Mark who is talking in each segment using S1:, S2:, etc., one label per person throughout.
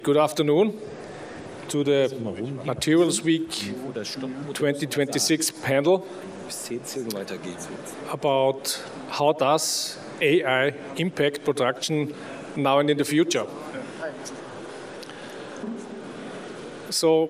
S1: Good afternoon to the Materials Week 2026 panel about how does AI impact production now and in the future. So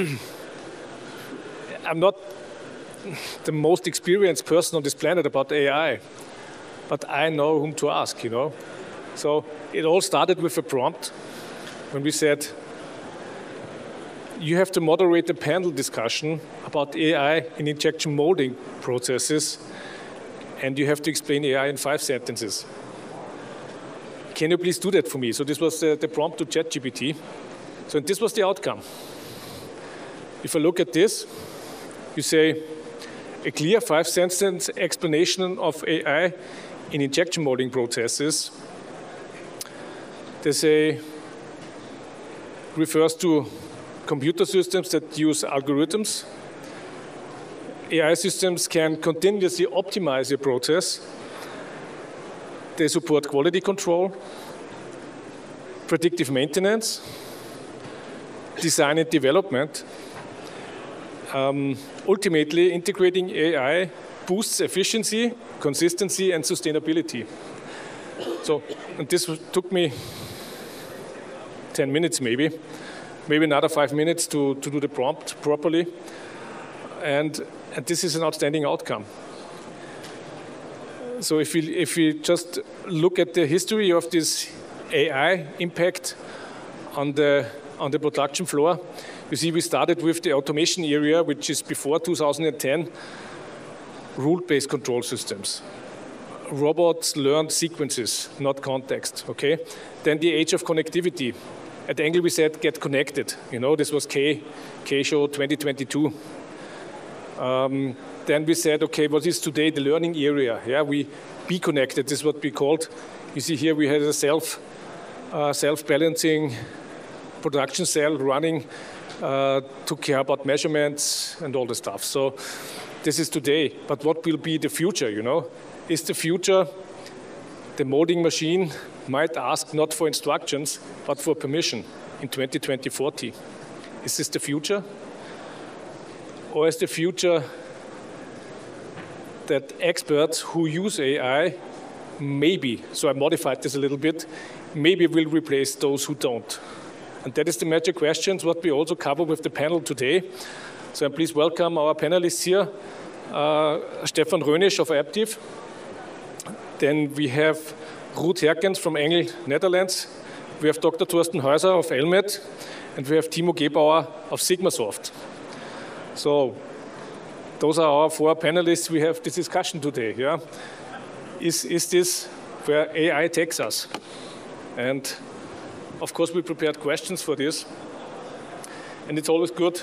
S1: I'm not the most experienced person on this planet about AI, but I know whom to ask, So it all started with a prompt when we said, you have to moderate the panel discussion about AI in injection molding processes, and you have to explain AI in 5 sentences. Can you please do that for me? So this was the prompt to ChatGPT. So this was the outcome. If I look at this, you say, a clear 5-sentence explanation of AI in injection molding processes. They say, refers to computer systems that use algorithms. AI systems can continuously optimize a process. They support quality control, predictive maintenance, design and development. Ultimately, integrating AI boosts efficiency, consistency, and sustainability. So, and this took me 10 minutes maybe another 5 minutes to do the prompt properly. And this is an outstanding outcome. So if we just look at the history of this AI impact on the production floor, you see we started with the automation area, which is before 2010, rule-based control systems. Robots learned sequences, not context, okay? Then the age of connectivity. At Engel, we said, get connected. This was K-Show 2022. Then we said, okay, what is today the learning area? Yeah, we be connected. This is what we called. You see here we had a self-balancing production cell running, took care about measurements and all the stuff. So this is today. But what will be the future, Is the future the molding machine might ask not for instructions, but for permission in 2040. Is this the future? Or is the future that experts who use AI maybe, so I modified this a little bit, maybe will replace those who don't? And that is the major questions, what we also cover with the panel today. So please welcome our panelists here, Stefan Rönisch of Aptiv. Then we have Ruud Herkens from Engel, Netherlands. We have Dr. Thorsten Heuser of Elmet, and we have Timo Gebauer of Sigmasoft. So those are our 4 panelists. We have this discussion today. Yeah, is this where AI takes us? And of course, we prepared questions for this. And it's always good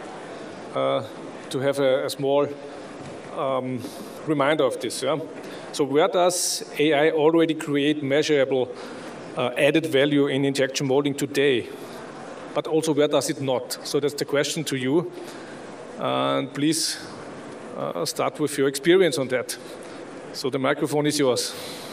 S1: to have a small reminder of this. Yeah? So where does AI already create measurable added value in injection molding today? But also where does it not? So that's the question to you. And please start with your experience on that. So the microphone is yours.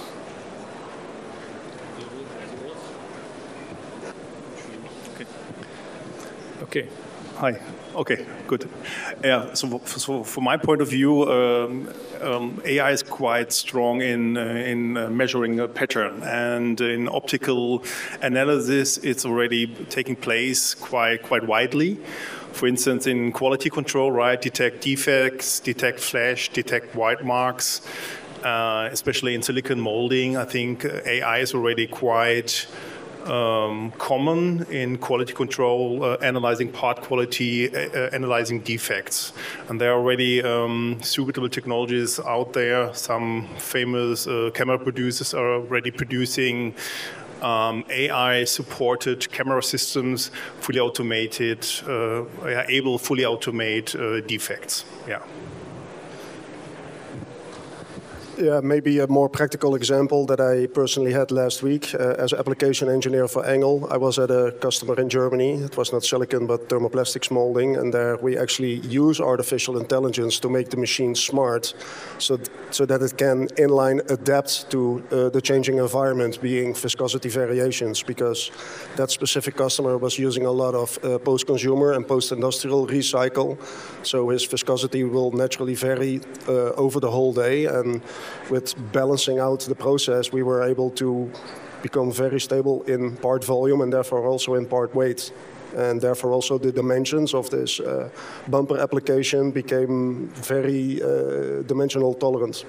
S1: Okay.
S2: Hi. Okay, good. Yeah, so from my point of view, AI is quite strong in measuring a pattern, and in optical analysis, it's already taking place quite widely. For instance, in quality control, right, detect defects, detect flash, detect white marks, especially in silicon molding. I think AI is already quite common in quality control, analyzing part quality, analyzing defects. And there are already suitable technologies out there. Some famous camera producers are already producing AI-supported camera systems, fully automated, able fully automate defects. Yeah.
S3: Yeah, maybe a more practical example that I personally had last week. As an application engineer for Engel, I was at a customer in Germany. It was not silicon, but thermoplastics molding. And there we actually use artificial intelligence to make the machine smart so that it can inline adapt to the changing environment, being viscosity variations, because that specific customer was using a lot of post-consumer and post-industrial recycle. So his viscosity will naturally vary over the whole day. And with balancing out the process, we were able to become very stable in part volume and therefore also in part weight. And therefore also the dimensions of this bumper application became very dimensional tolerant.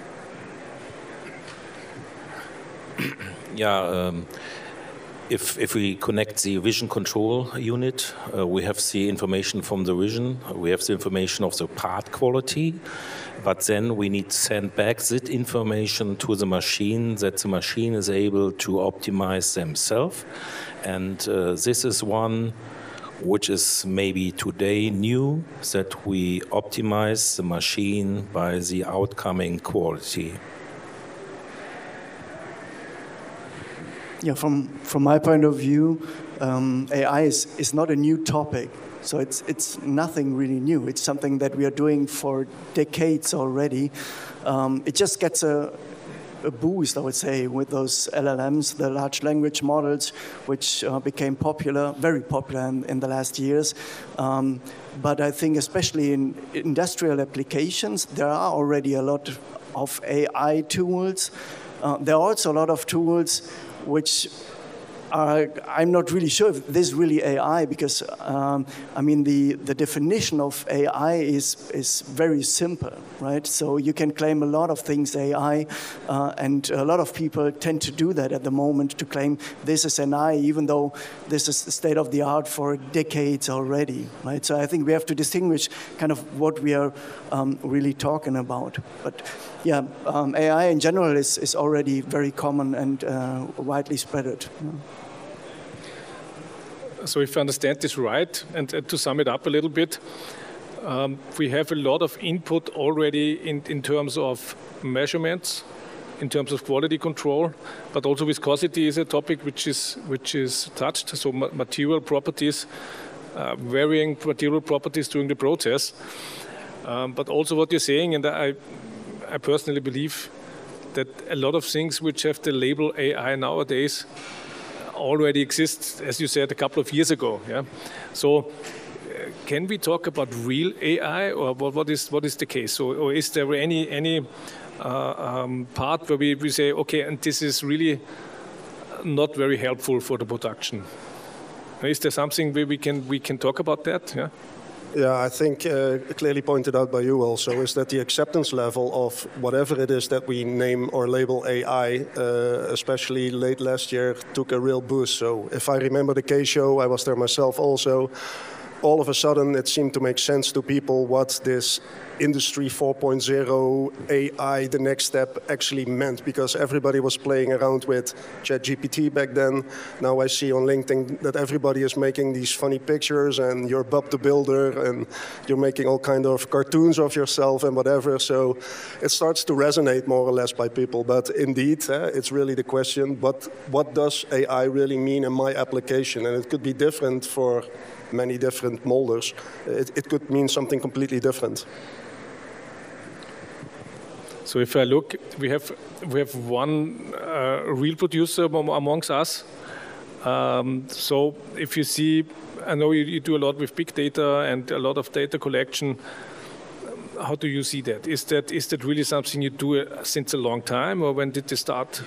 S4: Yeah, if we connect the vision control unit, we have the information from the vision, we have the information of the part quality, but then we need to send back that information to the machine that the machine is able to optimize themselves. And this is one which is maybe today new, that we optimize the machine by the outcoming quality.
S5: Yeah, from my point of view, AI is not a new topic. So it's nothing really new. It's something that we are doing for decades already. It just gets a boost, I would say, with those LLMs, the large language models, which became popular, very popular in the last years. But I think especially in industrial applications, there are already a lot of AI tools. There are also a lot of tools which I'm not really sure if this is really AI, because I mean the definition of AI is very simple, right? So you can claim a lot of things AI, and a lot of people tend to do that at the moment, to claim this is an AI, even though this is the state of the art for decades already, right? So I think we have to distinguish kind of what we are really talking about. But yeah, AI in general is already very common and widely spread.
S1: So if I understand this right, and to sum it up a little bit, we have a lot of input already in terms of measurements, in terms of quality control, but also viscosity is a topic which is touched. So material properties, varying material properties during the process, but also what you're saying, and I personally believe that a lot of things which have the label AI nowadays already exists, as you said, a couple of years ago. Yeah. So, can we talk about real AI, or what is the case? Or is there any part where we say, okay, and this is really not very helpful for the production? Is there something where we can talk about that? Yeah.
S3: Yeah, I think clearly pointed out by you also is that the acceptance level of whatever it is that we name or label AI, especially late last year, took a real boost. So if I remember the K-Show, I was there myself also. All of a sudden, it seemed to make sense to people what this Industry 4.0 AI, the next step, actually meant, because everybody was playing around with ChatGPT back then. Now I see on LinkedIn that everybody is making these funny pictures, and you're Bob the Builder, and you're making all kind of cartoons of yourself and whatever. So it starts to resonate more or less by people. But indeed, it's really the question, what does AI really mean in my application? And it could be different for many different molders. It could mean something completely different.
S1: So if I look, we have one real producer amongst us. So if you see, I know you do a lot with big data and a lot of data collection. How do you see that? Is that really something you do since a long time, or when did they start?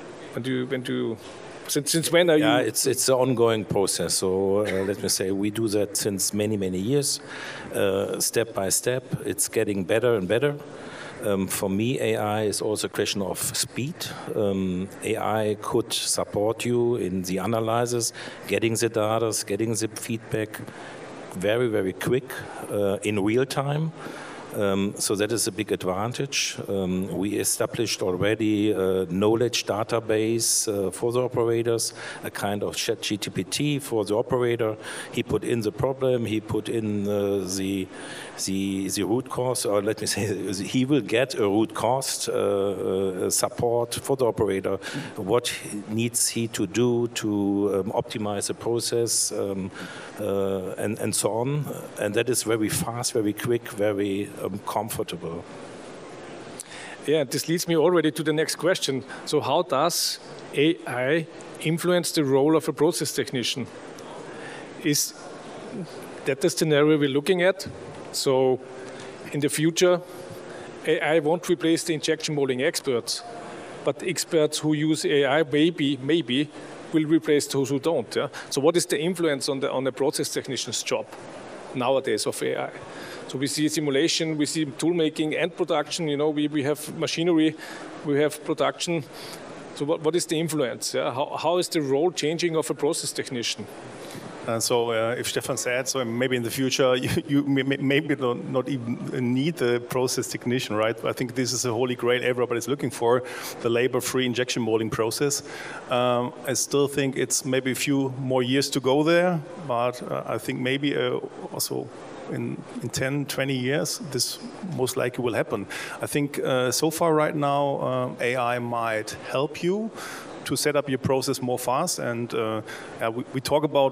S1: Since when are you?
S4: Yeah, it's an ongoing process. So let me say, we do that since many years, step by step. It's getting better and better. For me, AI is also a question of speed. AI could support you in the analysis, getting the data, getting the feedback very quick, in real time. So that is a big advantage. We established already a knowledge database for the operators, a kind of ChatGPT for the operator. He put in the problem, he put in the root cause, or let me say, he will get a root cause support for the operator. What needs he to do to optimize the process, and so on. And that is very fast, very quick, very comfortable.
S1: Yeah, this leads me already to the next question. So how does AI influence the role of a process technician? Is that the scenario we're looking at? So in the future, AI won't replace the injection molding experts, but experts who use AI maybe will replace those who don't. Yeah? So what is the influence on the process technician's job nowadays of AI? So we see simulation, we see tool making and production. You know, we have machinery, we have production. So what is the influence? Yeah? How is the role changing of a process technician?
S2: So if Stefan said, so maybe in the future you maybe not even need the process technician, right? I think this is a holy grail everybody's looking for, the labor-free injection molding process. I still think it's maybe a few more years to go there, but I think maybe also in 10, 20 years, this most likely will happen. I think so far right now, AI might help you to set up your process more fast, and we talk about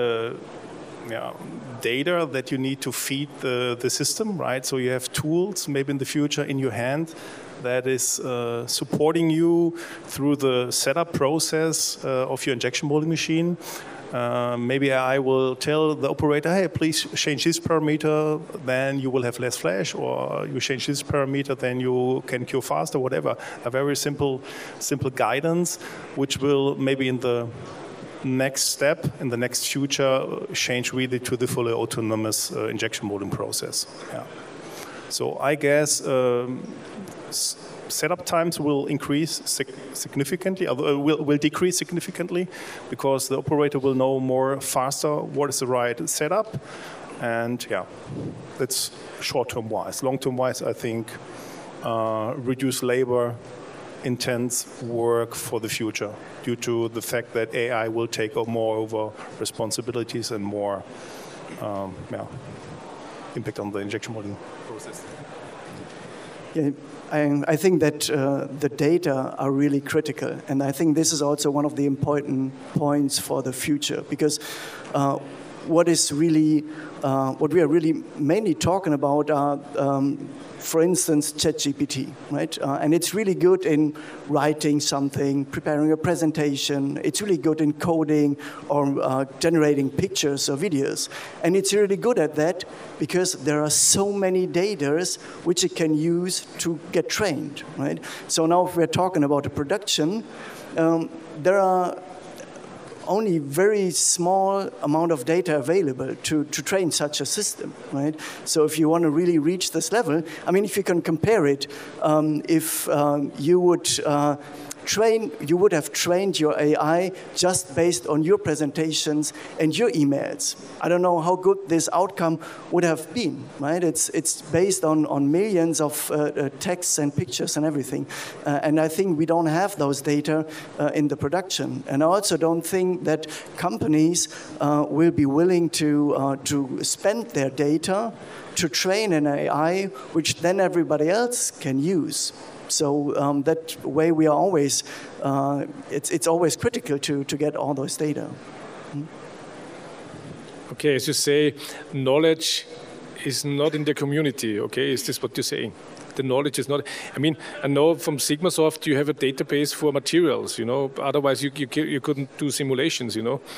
S2: data that you need to feed the system, right? So you have tools maybe in the future in your hand that is supporting you through the setup process of your injection molding machine. Maybe I will tell the operator, hey, please change this parameter, then you will have less flash, or you change this parameter, then you can cure faster, whatever. A very simple guidance, which will maybe in the next step, in the next future, change really to the fully autonomous injection molding process. Yeah. So I guess setup times will increase significantly, will decrease significantly, because the operator will know more faster what is the right setup. And yeah, that's short-term wise. Long-term wise, I think reduce labor intense work for the future due to the fact that AI will take more over responsibilities and more impact on the injection molding process.
S5: Yeah, I think that the data are really critical, and I think this is also one of the important points for the future, because what we are really mainly talking about are, for instance, ChatGPT, right? And it's really good in writing something, preparing a presentation. It's really good in coding or generating pictures or videos. And it's really good at that because there are so many data which it can use to get trained, right? So now if we're talking about a production, there are only very small amount of data available to train such a system, right? So if you want to really reach this level, I mean, if you can compare it, if you would have trained your AI just based on your presentations and your emails. I don't know how good this outcome would have been, right? It's based on millions of texts and pictures and everything. And I think we don't have those data in the production. And I also don't think that companies will be willing to spend their data to train an AI, which then everybody else can use. So that way we are always, it's always critical to get all those data.
S1: Okay, as you say, knowledge is not in the community, okay? Is this what you're saying? The knowledge is not, I mean, I know from Sigmasoft you have a database for materials, you know, otherwise you couldn't do simulations, you know.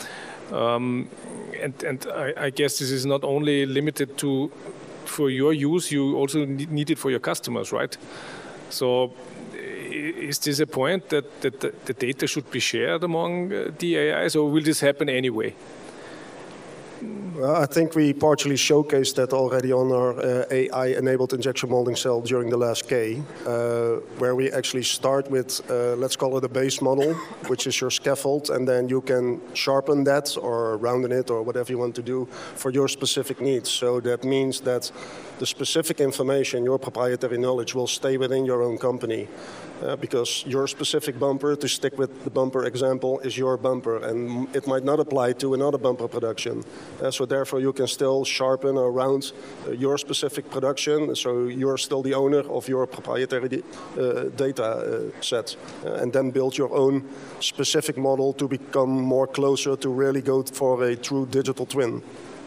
S1: And I guess this is not only limited for your use, you also need it for your customers, right? So is this a point that the data should be shared among the AIs, or will this happen anyway?
S3: Well, I think we partially showcased that already on our AI-enabled injection molding cell during the last K, where we actually start with, let's call it a base model, which is your scaffold, and then you can sharpen that or rounding it or whatever you want to do for your specific needs. So that means that the specific information, your proprietary knowledge, will stay within your own company. Because your specific bumper, to stick with the bumper example, is your bumper, and it might not apply to another bumper production. So therefore, you can still sharpen or round your specific production, so you're still the owner of your proprietary data set, and then build your own specific model to become more closer to really go for a true digital twin.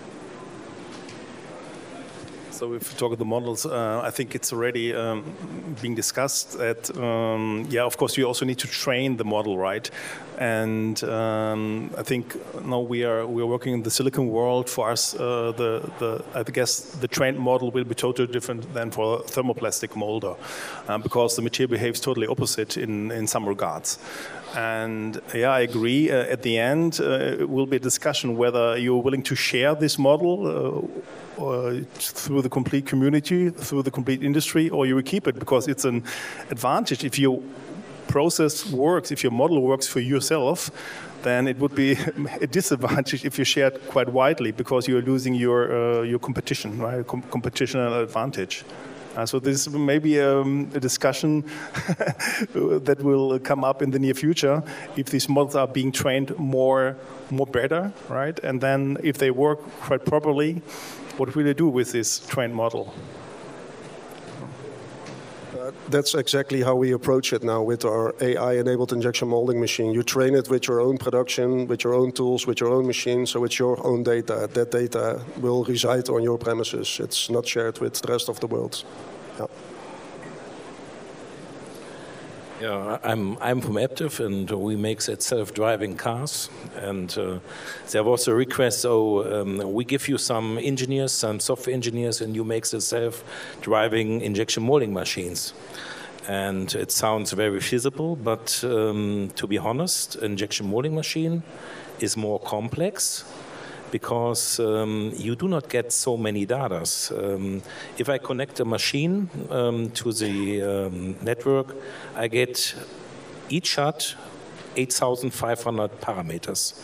S2: So if we talk about the models, I think it's already being discussed that, yeah, of course, you also need to train the model, right? And I think now we are working in the silicon world. For us, I guess the trained model will be totally different than for a thermoplastic molder, because the material behaves totally opposite in some regards. And yeah, I agree. At the end, it will be a discussion whether you're willing to share this model through the complete community, through the complete industry, or you will keep it because it's an advantage. If your process works, if your model works for yourself, then it would be a disadvantage if you share it quite widely because you're losing your competition, right? Competitional advantage. So this may be a discussion that will come up in the near future if these models are being trained more better, right? And then if they work quite properly, what will they do with this trained model?
S3: That's exactly how we approach it now with our AI-enabled injection molding machine. You train it with your own production, with your own tools, with your own machine, so it's your own data. That data will reside on your premises. It's not shared with the rest of the world. Yeah.
S4: Yeah, I'm from Aptiv, and we make that self-driving cars. And there was a request, so we give you some engineers, some software engineers, and you make the self-driving injection molding machines. And it sounds very feasible, but to be honest, injection molding machine is more complex because you do not get so many data. If I connect a machine to the network, I get each shot 8,500 parameters.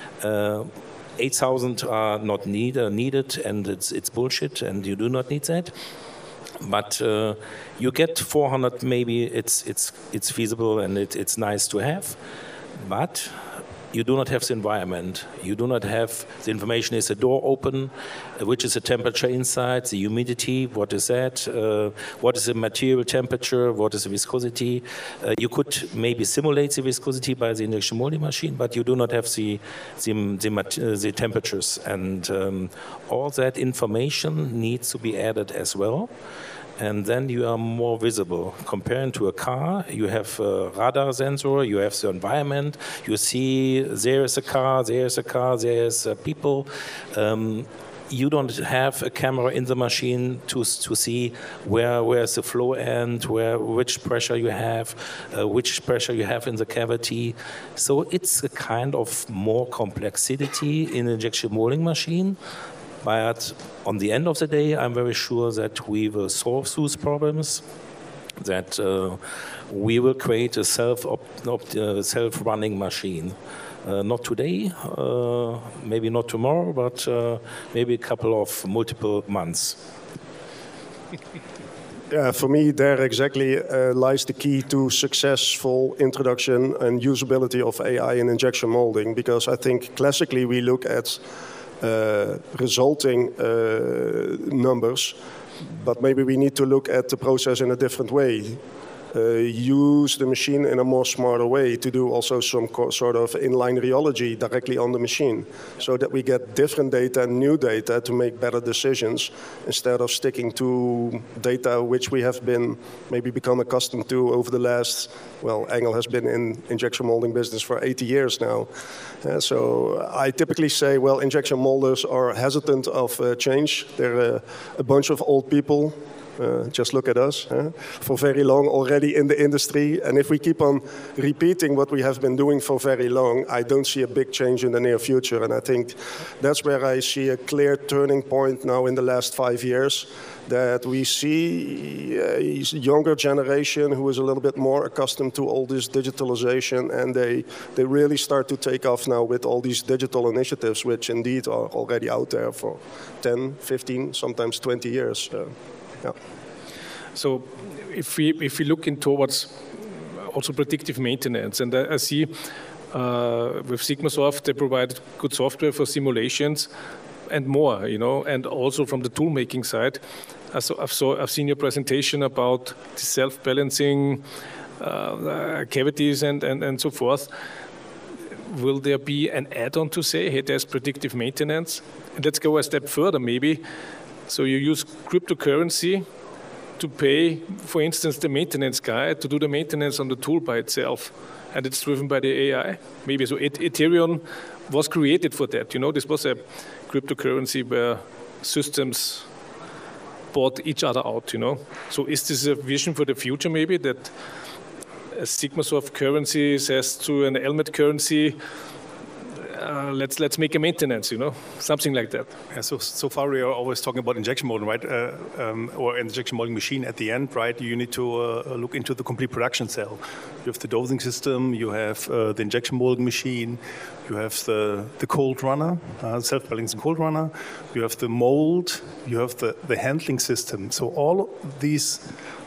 S4: 8,000 are not needed, and it's bullshit, and you do not need that. But you get 400, maybe it's feasible and it's nice to have, but you do not have the environment. You do not have the information. Is the door open? Which is the temperature inside? The humidity? What is that? What is the material temperature? What is the viscosity? You could maybe simulate the viscosity by the injection molding machine, but you do not have the temperatures, and all that information needs to be added as well. And then you are more visible. Comparing to a car, you have a radar sensor, you have the environment, you see there is a car, there is people. You don't have a camera in the machine to see where's the flow end, which pressure you have in the cavity. So it's a kind of more complexity in injection molding machine. But on the end of the day, I'm very sure that we will solve those problems, that we will create a self-running machine. Not today, maybe not tomorrow, but maybe a couple of multiple months.
S3: Yeah, for me, there exactly lies the key to successful introduction and usability of AI in injection molding, because I think classically we look at resulting numbers, but maybe we need to look at the process in a different way. Use the machine in a more smarter way to do also some sort of inline rheology directly on the machine, so that we get different data, new data, to make better decisions instead of sticking to data which we have been maybe become accustomed to over the last, well, Engel has been in injection molding business for 80 years now. So I typically say, well, injection molders are hesitant of change. They're a bunch of old people Just look at us, for very long already in the industry. And if we keep on repeating what we have been doing for very long, I don't see a big change in the near future. And I think that's where I see a clear turning point now in the last 5 years, that we see a younger generation who is a little bit more accustomed to all this digitalization, and they really start to take off now with all these digital initiatives, which indeed are already out there for 10, 15, sometimes 20 years. Yeah.
S1: So if we look in towards also predictive maintenance, and I see with Sigmasoft, they provide good software for simulations and more, and also from the tool making side. I've seen your presentation about the self-balancing cavities and so forth. Will there be an add-on to say, hey, there's predictive maintenance? And let's go a step further maybe. So you use cryptocurrency to pay, for instance, the maintenance guy to do the maintenance on the tool by itself, and it's driven by the AI. Maybe so. Ethereum was created for that. This was a cryptocurrency where systems bought each other out. So is this a vision for the future? Maybe that a Sigmasoft currency says to an Elmet currency, let's make a maintenance, something like that.
S2: Yeah, so far we are always talking about injection molding, right? Or injection molding machine at the end, right? You need to look into the complete production cell. You have the dosing system, you have the injection molding machine, you have the cold runner, self-balancing cold runner, you have the mold, you have the handling system. So all these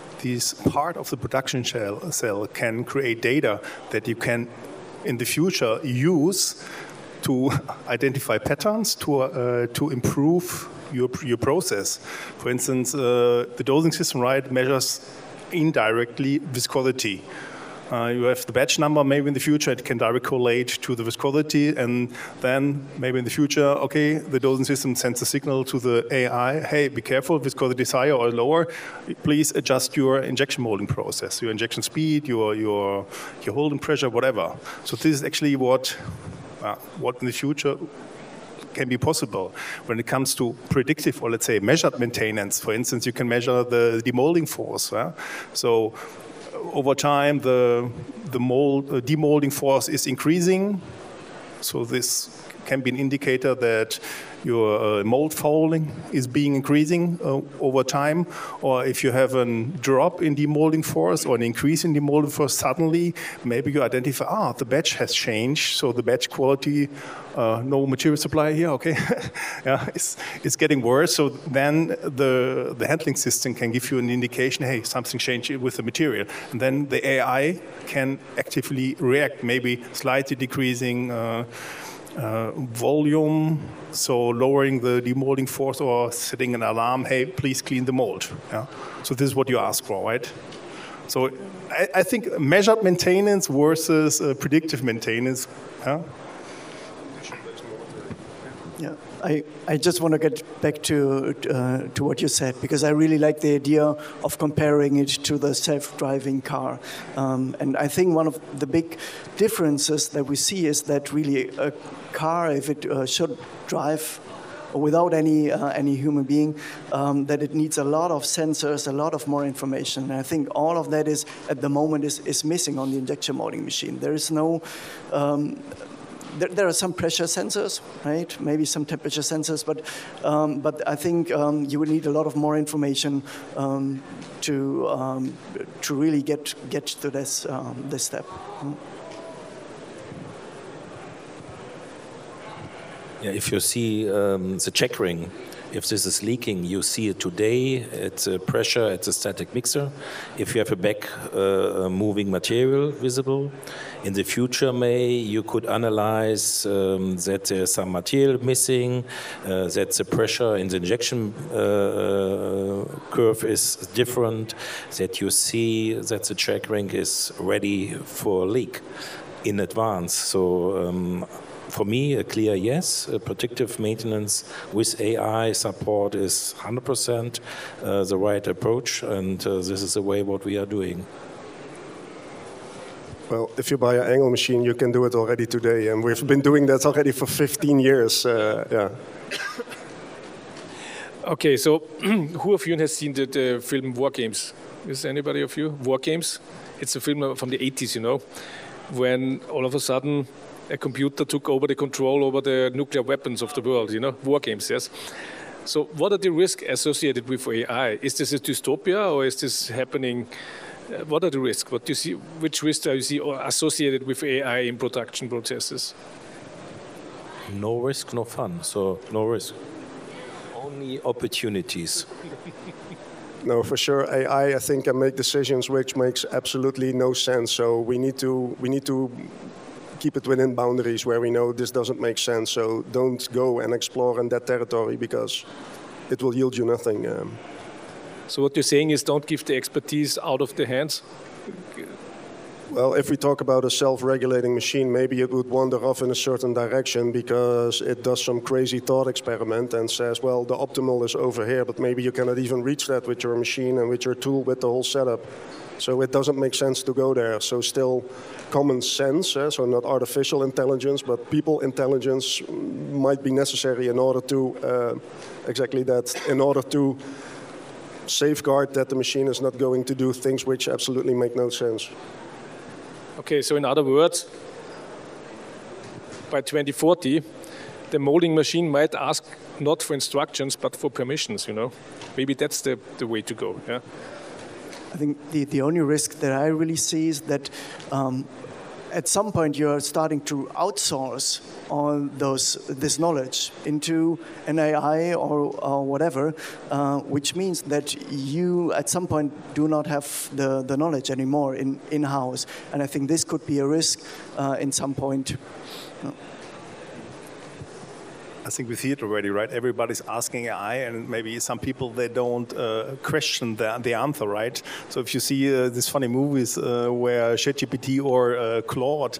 S2: part of the production cell can create data that you can in the future use to identify patterns, to improve your process. For instance, the dosing system, right, measures indirectly viscosity. You have the batch number, maybe in the future it can directly correlate to the viscosity, and then maybe in the future, okay, the dosing system sends a signal to the AI, hey, be careful, viscosity is higher or lower, please adjust your injection molding process, your injection speed, your holding pressure, whatever. So this is actually what in the future can be possible when it comes to predictive, or let's say measured maintenance. For instance, you can measure the demolding force. So over time, the demolding force is increasing. So this can be an indicator that your mold fouling is being increasing over time, or if you have a drop in demolding force or an increase in demolding force suddenly, maybe you identify, the batch has changed, so the batch quality, no material supply here, okay, it's getting worse. So then the handling system can give you an indication, hey, something changed with the material, and then the AI can actively react, maybe slightly decreasing volume, so lowering the demolding force, or setting an alarm, hey, please clean the mold. So this is what you ask for, right? So I think measured maintenance versus predictive maintenance.
S5: Yeah, I just want to get back to what you said, because I really like the idea of comparing it to the self-driving car. And I think one of the big differences that we see is that really a car, if it should drive without any human being, that it needs a lot of sensors, a lot of more information. And I think all of that is, at the moment, is missing on the injection molding machine. There is no... There are some pressure sensors, right? Maybe some temperature sensors, but I think you would need a lot of more information to really get to this step.
S4: Yeah, if you see the check ring, if this is leaking, you see it today. It's a pressure, it's a static mixer. If you have a back moving material visible, in the future, you could analyze that there's some material missing, that the pressure in the injection curve is different, that you see that the check ring is ready for a leak in advance. So for me, a clear yes. Predictive maintenance with AI support is 100% the right approach, and this is the way what we are doing.
S3: Well, if you buy an angle machine, you can do it already today, and we've been doing that already for 15 years.
S1: Okay, so who of you has seen the film War Games? Is anybody of you? War Games? It's a film from the 80s, you know, when all of a sudden a computer took over the control over the nuclear weapons of the world, you know, War Games, yes. So what are the risks associated with AI? Is this a dystopia or is this happening? What are the risks? What do you see? Which risks do you see associated with AI in production processes?
S4: No risk, no fun. So no risk. Only opportunities.
S3: No, for sure, AI, I think, can make decisions which makes absolutely no sense. So we need to keep it within boundaries where we know this doesn't make sense. So don't go and explore in that territory because it will yield you nothing.
S1: So what you're saying is don't give the expertise out of the hands?
S3: Well, if we talk about a self-regulating machine, maybe it would wander off in a certain direction because it does some crazy thought experiment and says, well, the optimal is over here, but maybe you cannot even reach that with your machine and with your tool, with the whole setup. So it doesn't make sense to go there. So still common sense, so not artificial intelligence, but people intelligence might be necessary in order to, exactly that, in order to safeguard that the machine is not going to do things which absolutely make no sense.
S1: Okay, so in other words, by 2040, the molding machine might ask not for instructions, but for permissions, you know. Maybe that's the way to go, yeah?
S5: I think the only risk that I really see is that at some point you're starting to outsource all this knowledge into an AI or whatever, which means that you at some point do not have the knowledge anymore in-house. And I think this could be a risk in some point.
S2: I think we see it already, right? Everybody's asking AI, and maybe some people, they don't question the answer, right? So if you see these funny movies where ChatGPT or Claude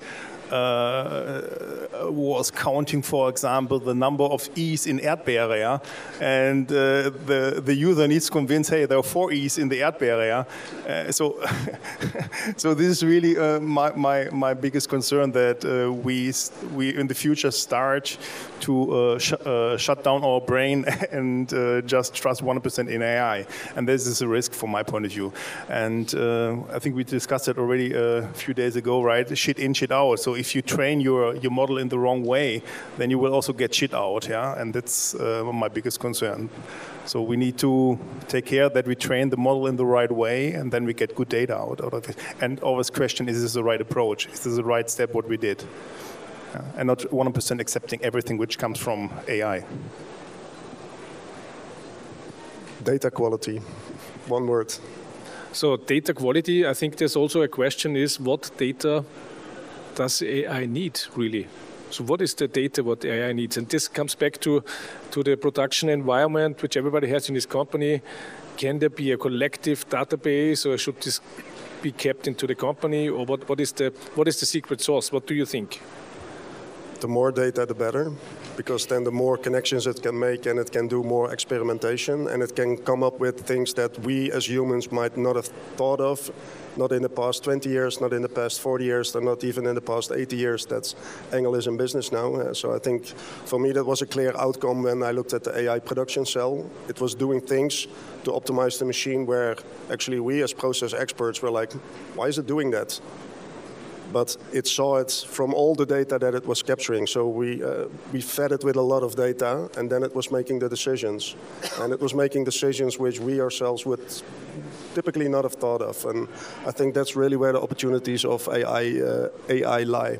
S2: was counting, for example, the number of E's in Erdbeere, yeah? And the user needs to convince, hey, there are 4 E's in the Erdbeere, yeah? So this is really my biggest concern, that we in the future start to shut down our brain and just trust 100% in AI. And this is a risk from my point of view. And I think we discussed it already a few days ago, right? Shit in, shit out. So if you train your model in the wrong way, then you will also get shit out, yeah? And that's my biggest concern. So we need to take care that we train the model in the right way, and then we get good data out of it. And always question, is this the right approach? Is this the right step, what we did? And not 100% accepting everything which comes from AI.
S3: Data quality, one word.
S1: So data quality, I think there's also a question is what data does AI need really? So what is the data what AI needs? And this comes back to the production environment which everybody has in his company. Can there be a collective database, or should this be kept into the company, or what is the secret sauce? What do you think?
S3: The more data, the better, because then the more connections it can make, and it can do more experimentation, and it can come up with things that we as humans might not have thought of, not in the past 20 years, not in the past 40 years, and not even in the past 80 years. That's Engel is in business now. So I think for me that was a clear outcome when I looked at the AI production cell. It was doing things to optimize the machine where actually we as process experts were like, why is it doing that? But it saw it from all the data that it was capturing. So we fed it with a lot of data, and then it was making the decisions. And it was making decisions which we ourselves would typically not have thought of. And I think that's really where the opportunities of AI lie.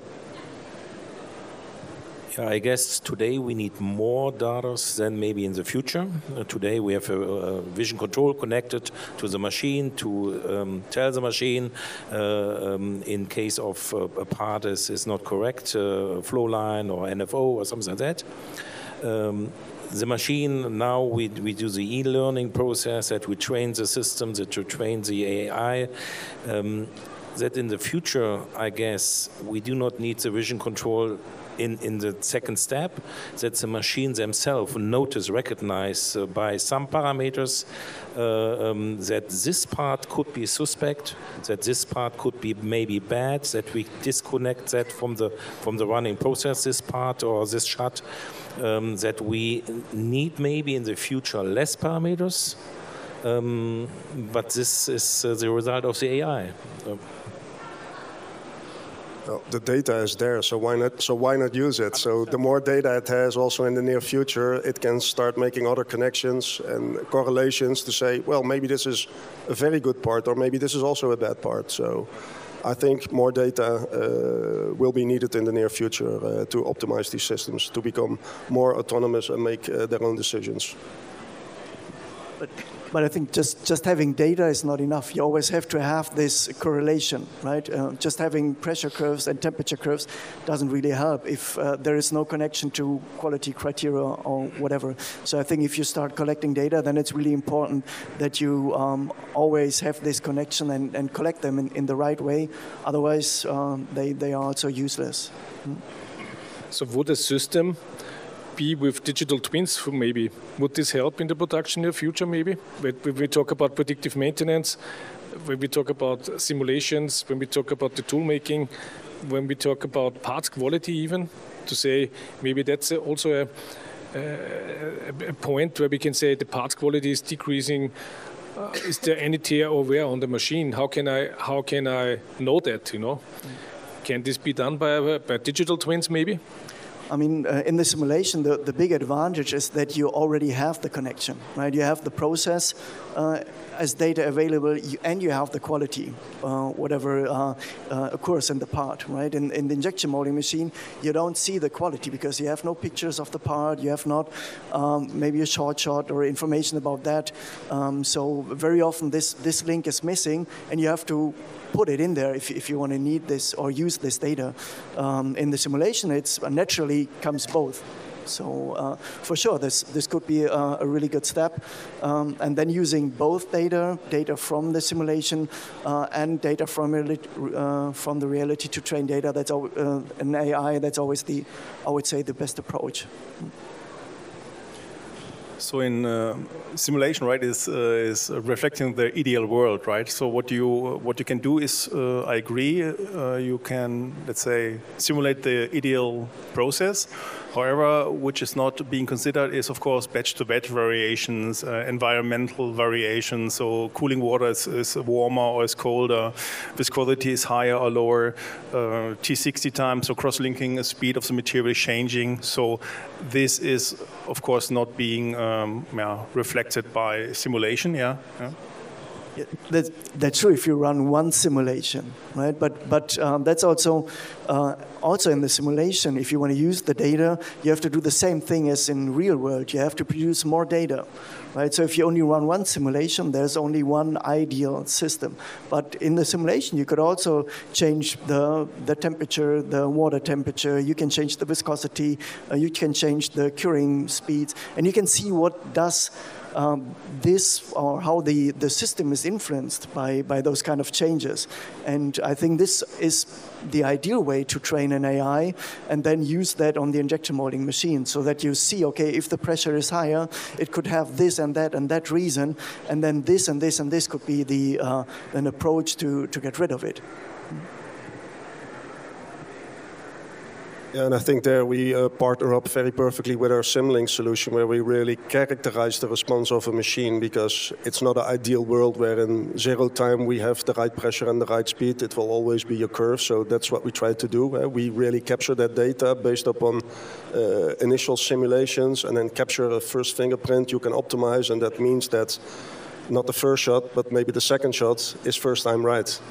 S4: Yeah, I guess today we need more data than maybe in the future. Today we have a vision control connected to the machine to tell the machine in case of a part is not correct, flow line or NFO or something like that. The machine, now we do the e-learning process, that we train the systems, that we train the AI. That in the future, I guess, we do not need the vision control in the second step, that the machines themselves recognize by some parameters that this part could be suspect, that this part could be maybe bad, that we disconnect that from the running process, this part or this shot, that we need maybe in the future less parameters, but this is the result of the AI.
S3: Well, the data is there, so why not? So why not use it? So the more data it has, also in the near future, it can start making other connections and correlations to say, well, maybe this is a very good part, or maybe this is also a bad part. So I think more data will be needed in the near future to optimize these systems, to become more autonomous and make their own decisions.
S5: But I think just having data is not enough. You always have to have this correlation, right? Just having pressure curves and temperature curves doesn't really help if there is no connection to quality criteria or whatever. So I think if you start collecting data, then it's really important that you always have this connection and collect them in the right way. Otherwise, they are also useless.
S1: So would a system be with digital twins, maybe? Would this help in the production in the future, maybe? When we talk about predictive maintenance, when we talk about simulations, when we talk about the tool making, when we talk about parts quality even, to say maybe that's also a point where we can say the parts quality is decreasing. Is there any tear or wear on the machine? How can I know that, you know? Can this be done by digital twins, maybe?
S5: I mean, in the simulation, the big advantage is that you already have the connection, right? You have the process as data available, and you have the quality, whatever occurs in the part, right? In the injection molding machine, you don't see the quality because you have no pictures of the part, you have not maybe a short or information about that. So very often this link is missing, and you have to put it in there if you want to need this or use this data. In the simulation, it's naturally comes both. So for sure, this could be a really good step. And then using both data from the simulation and data from the reality to train data, that's an AI, that's always I would say, the best approach.
S2: So in simulation, right, is reflecting the ideal world, right? So what you can do is, I agree, you can, let's say, simulate the ideal process. However, which is not being considered is, of course, batch-to-batch variations, environmental variations. So cooling water is warmer or is colder, viscosity is higher or lower, T60 time, so cross-linking speed of the material is changing. So this is, of course, not being reflected by simulation. Yeah.
S5: That's true if you run one simulation, right? But that's also in the simulation. If you want to use the data, you have to do the same thing as in real world. You have to produce more data, right? So if you only run one simulation, there's only one ideal system. But in the simulation, you could also change the temperature, the water temperature. You can change the viscosity. You can change the curing speeds, and you can see what does this or how the system is influenced by those kind of changes. And I think this is the ideal way to train an AI and then use that on the injection molding machine so that you see, okay, if the pressure is higher, it could have this and that reason, and then this and this and this could be an approach to get rid of it.
S3: Yeah, and I think there we partner up very perfectly with our Simlink solution, where we really characterize the response of a machine, because it's not an ideal world where in 0 time we have the right pressure and the right speed. It will always be a curve, so that's what we try to do. We really capture that data based upon initial simulations, and then capture a first fingerprint you can optimize, and that means that not the first shot, but maybe the second shot is first time right.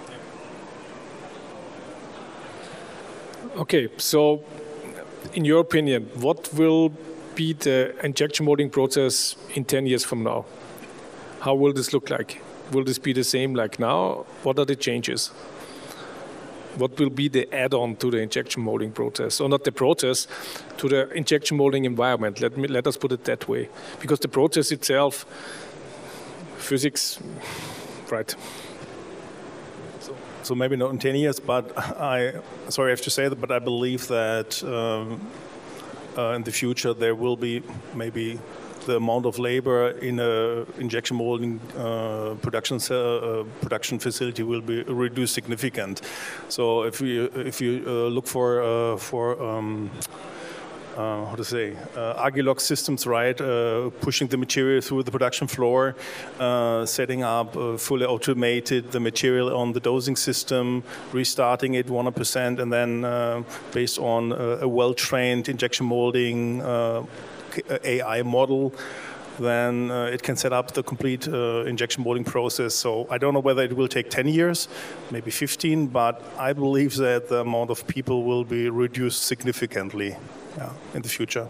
S1: Okay, so in your opinion, what will be the injection molding process in 10 years from now? How will this look like? Will this be the same like now? What are the changes? What will be the add-on to the injection molding process? Or not the process, to the injection molding environment. Let us put it that way. Because the process itself, physics, right.
S2: So maybe not in 10 years, but sorry I have to say that, but I believe that in the future there will be maybe the amount of labor in a injection molding production facility will be reduced significant. So if you look for how to say, Agilog systems, right? Pushing the material through the production floor, setting up fully automated the material on the dosing system, restarting it 100%, and then based on a well-trained injection molding AI model, then it can set up the complete injection molding process. So I don't know whether it will take 10 years, maybe 15, but I believe that the amount of people will be reduced significantly in the future.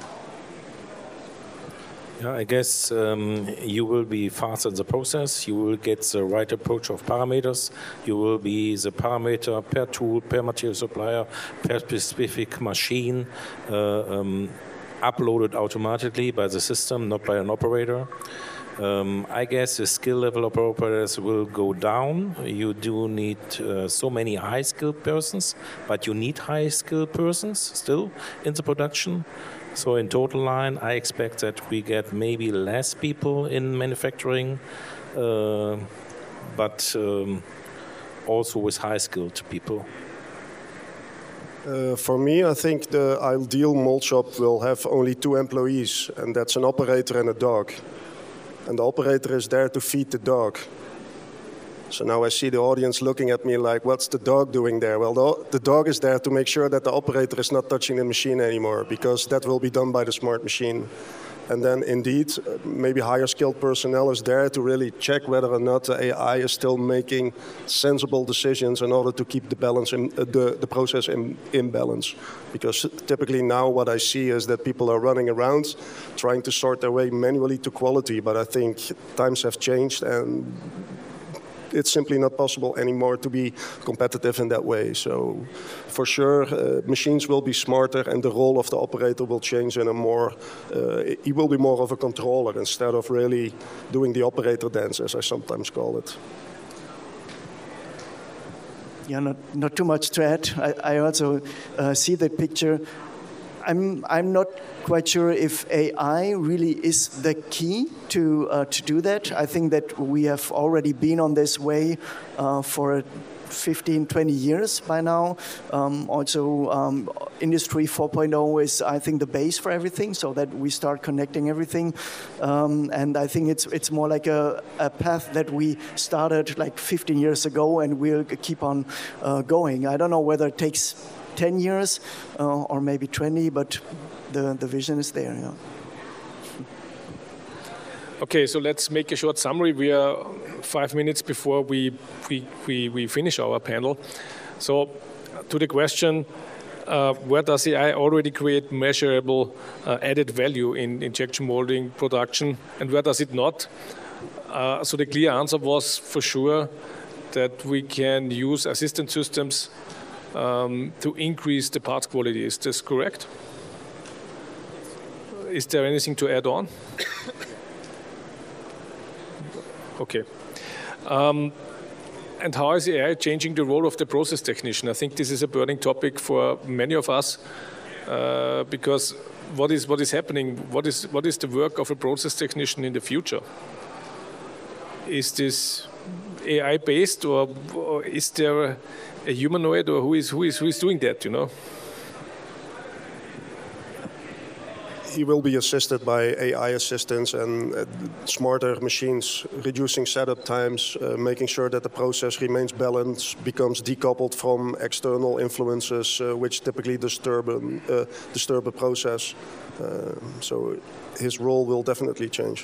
S4: Yeah, I guess you will be faster in the process. You will get the right approach of parameters. You will be the parameter per tool, per material supplier, per specific machine, uploaded automatically by the system, not by an operator. I guess the skill level of operators will go down. You do need so many high-skilled persons, but you need high-skilled persons still in the production. So in total line, I expect that we get maybe less people in manufacturing, but also with high-skilled people.
S3: For me, I think the ideal mold shop will have only 2 employees, and that's an operator and a dog. And the operator is there to feed the dog. So now I see the audience looking at me like, what's the dog doing there? Well, the dog is there to make sure that the operator is not touching the machine anymore, because that will be done by the smart machine. And then indeed, maybe higher skilled personnel is there to really check whether or not the AI is still making sensible decisions in order to keep the balance in the process in balance. Because typically now what I see is that people are running around trying to sort their way manually to quality, but I think times have changed and it's simply not possible anymore to be competitive in that way. So for sure, machines will be smarter and the role of the operator will change in a more, he will be more of a controller instead of really doing the operator dance, as I sometimes call it.
S5: Yeah, not too much to add. I also see that picture. I'm not quite sure if AI really is the key to do that. I think that we have already been on this way for 15, 20 years by now. Industry 4.0 is, I think, the base for everything, so that we start connecting everything. And I think it's more like a path that we started like 15 years ago and we'll keep on going. I don't know whether it takes 10 years or maybe 20, but the vision is there. Yeah.
S1: Okay, so let's make a short summary. We are 5 minutes before we finish our panel. So to the question, where does AI already create measurable added value in injection molding production, and where does it not? So the clear answer was for sure that we can use assistant systems to increase the parts quality. Is this correct? Is there anything to add on? Okay. And how is AI changing the role of the process technician? I think this is a burning topic for many of us, because what is happening? What is the work of a process technician in the future? Is this AI based, or is there a humanoid, or who is doing that? You know.
S3: He will be assisted by AI assistants and smarter machines, reducing setup times, making sure that the process remains balanced, becomes decoupled from external influences, which typically disturb a process. So his role will definitely change.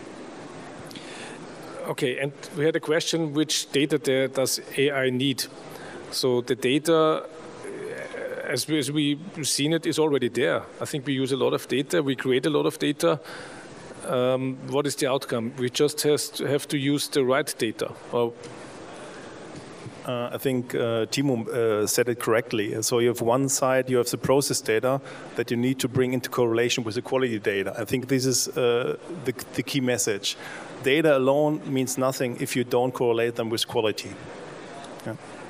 S1: Okay, and we had a question: which data does AI need? So the data, as we've seen it, is already there. I think we use a lot of data. We create a lot of data. What is the outcome? We just have to use the right data.
S2: I think Timo said it correctly. So you have one side, you have the process data that you need to bring into correlation with the quality data. I think this is the key message. Data alone means nothing if you don't correlate them with quality. Yeah.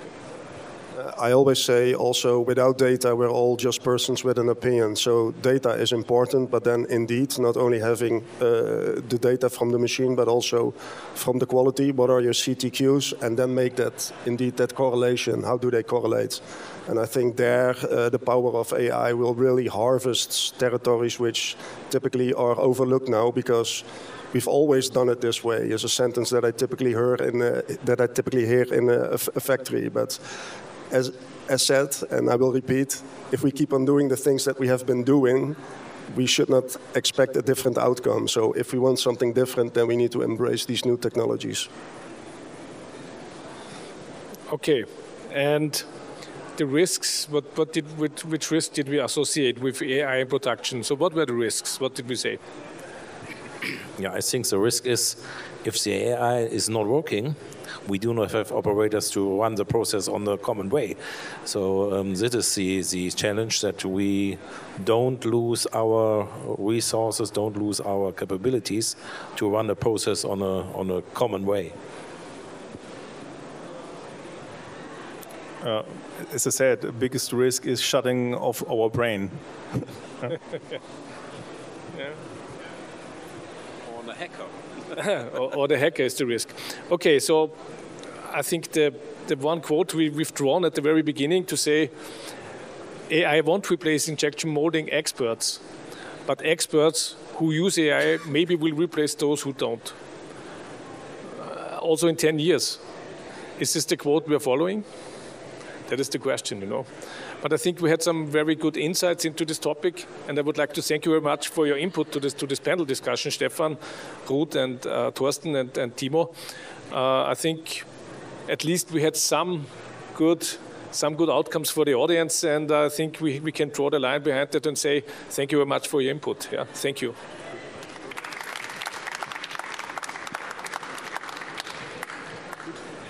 S3: I always say also, without data, we're all just persons with an opinion. So data is important, but then indeed, not only having the data from the machine, but also from the quality. What are your CTQs? And then make that, indeed, that correlation. How do they correlate? And I think there, the power of AI will really harvest territories which typically are overlooked now, because we've always done it this way. Is a sentence that I typically hear in a factory. But as said, and I will repeat, if we keep on doing the things that we have been doing, we should not expect a different outcome. So if we want something different, then we need to embrace these new technologies.
S1: Okay, and the risks, which risks did we associate with AI production? So what were the risks? What did we say?
S4: Yeah, I think the risk is, if the AI is not working, we do not have operators to run the process on the common way. So this is the challenge, that we don't lose our resources, don't lose our capabilities to run the process on a common way.
S2: As I said, the biggest risk is shutting off our brain.
S1: Yeah.
S4: Or the hacker.
S1: or the hacker is the risk. Okay, so I think the one quote we've drawn at the very beginning to say, AI won't replace injection molding experts, but experts who use AI maybe will replace those who don't. Also in 10 years. Is this the quote we are following? That is the question, you know. But I think we had some very good insights into this topic, and I would like to thank you very much for your input to this panel discussion, Stefan, Ruth, and Thorsten, and Timo. I think at least we had some good outcomes for the audience, and I think we can draw the line behind that and say thank you very much for your input. Yeah, thank you.